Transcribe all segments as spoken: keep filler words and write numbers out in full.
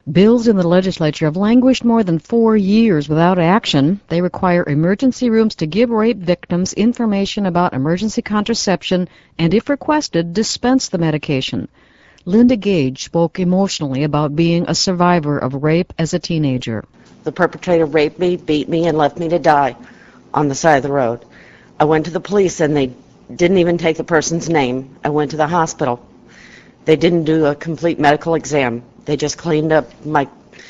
Bills in the legislature have languished more than four years without action. They require emergency rooms to give rape victims information about emergency contraception and, if requested, dispense the medication. Linda Gage spoke emotionally about being a survivor of rape as a teenager. The perpetrator raped me, beat me, and left me to die on the side of the road. I went to the police and they didn't even take the person's name. I went to the hospital. They didn't do a complete medical exam. They just cleaned up my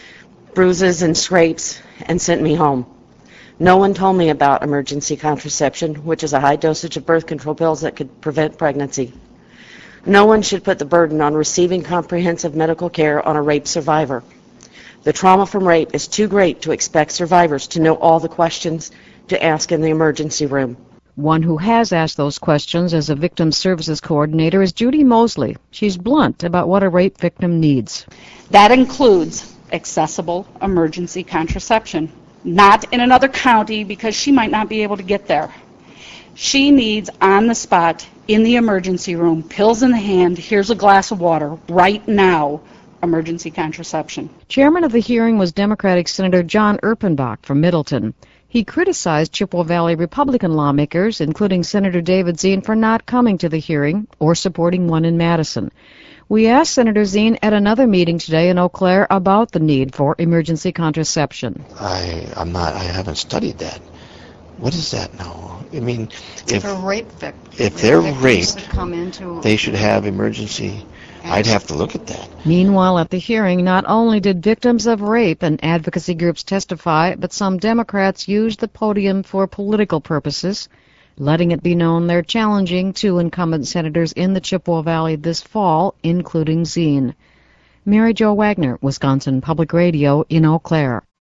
bruises and scrapes and sent me home. No one told me about emergency contraception, which is a high dosage of birth control pills that could prevent pregnancy. No one should put the burden on receiving comprehensive medical care on a rape survivor. The trauma from rape is too great to expect survivors to know all the questions to ask in the emergency room. One who has asked those questions as a victim services coordinator is Judy Mosley. She's blunt about what a rape victim needs. That includes accessible emergency contraception, not in another county because she might not be able to get there. She needs on the spot, in the emergency room, pills in the hand, here's a glass of water, right now, emergency contraception. Chairman of the hearing was Democratic Senator John Erpenbach from Middleton. He criticized Chippewa Valley Republican lawmakers, including Senator David Zine, for not coming to the hearing or supporting one in Madison. We asked Senator Zine at another meeting today in Eau Claire about the need for emergency contraception. I, I'm not, I haven't studied that. What is that now? I mean, if, for rape vic- if they're victims raped, come into they should have emergency. I'd have to look at that. Meanwhile, at the hearing, not only did victims of rape and advocacy groups testify, but some Democrats used the podium for political purposes, letting it be known they're challenging two incumbent senators in the Chippewa Valley this fall, including Zine. Mary Jo Wagner, Wisconsin Public Radio in Eau Claire.